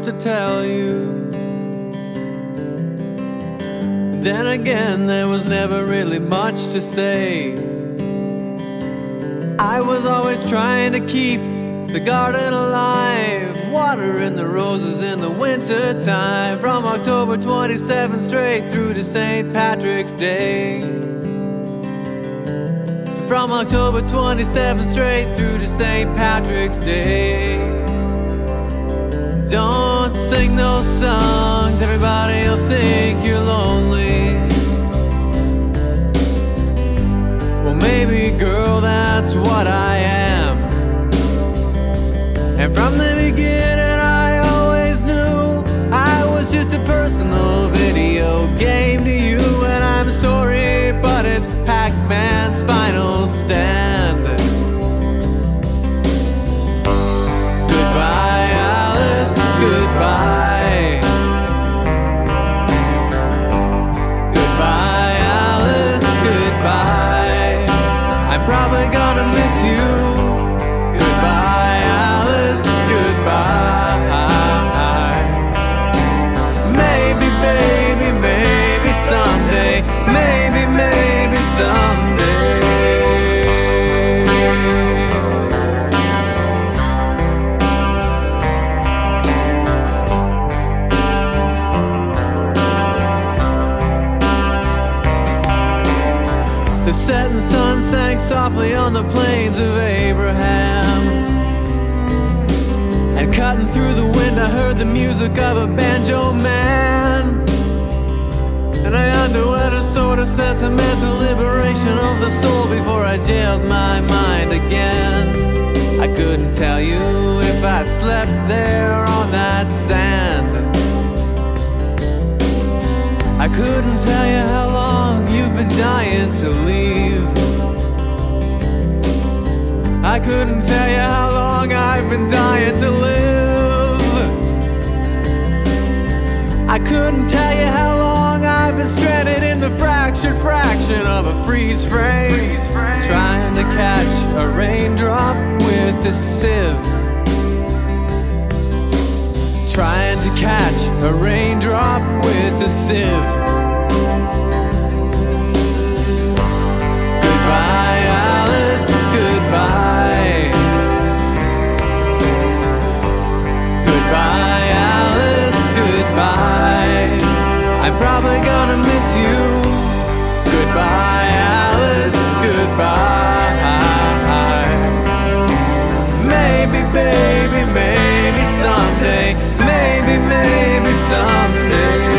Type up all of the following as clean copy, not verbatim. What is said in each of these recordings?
to tell you. Then again, there was never really much to say. I was always trying to keep the garden alive, watering the roses in the winter time, from October 27th straight through to St. Patrick's Day. From October 27th straight through to St. Patrick's Day. Don't sing those songs, everybody'll think you're lonely. Well, maybe, girl, that's what I am. And from the beginning I always knew I was just a personal video game to you. And I'm sorry, but it's Pac-Man's final stand. Goodbye, Alice, goodbye. Goodbye, Alice, goodbye. I'm probably gonna miss you. Goodbye, Alice, goodbye. Maybe, baby, maybe someday. Maybe, maybe someday. The setting sun sank softly on the plains of Abraham, and cutting through the wind I heard the music of a banjo man. And I underwent a sort of sentimental liberation of the soul before I jailed my mind again. I couldn't tell you if I slept there on that sand. I couldn't tell you how long you've been dying to leave. I couldn't tell you how long I've been dying to live. I couldn't tell you how long I've been stranded in the fractured fraction of a freeze frame, trying to catch a raindrop with a sieve. Trying to catch a raindrop with a sieve. Goodbye, Alice, goodbye. Goodbye, Alice, goodbye. I'm probably gonna miss you. Goodbye, Alice, goodbye. Maybe, baby, maybe someday. Maybe, maybe someday.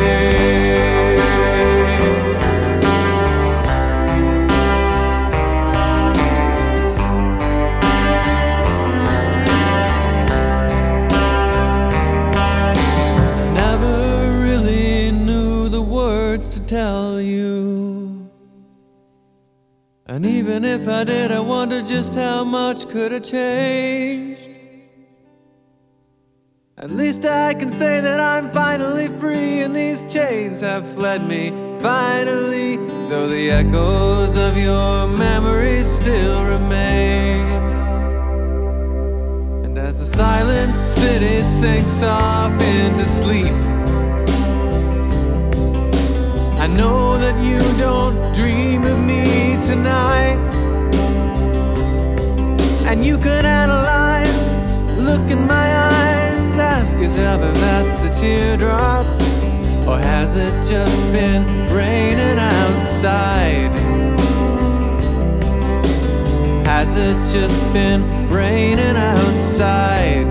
Never really knew the words to tell you. And even if I did, I wonder just how much could have changed. At least I can say that I'm finally free, and these chains have fled me finally, though the echoes of your memory still remain. And as the silent city sinks off into sleep, I know that you don't dream of me tonight. And you could analyze, look in my eyes, ask yourself if that's a teardrop, or has it just been raining outside? Has it just been raining outside?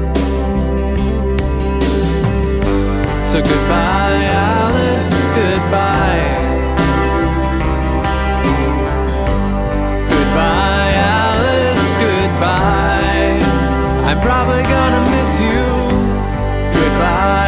So goodbye, Alice, goodbye. Goodbye, Alice, goodbye. I'm probably gonna miss you. Goodbye.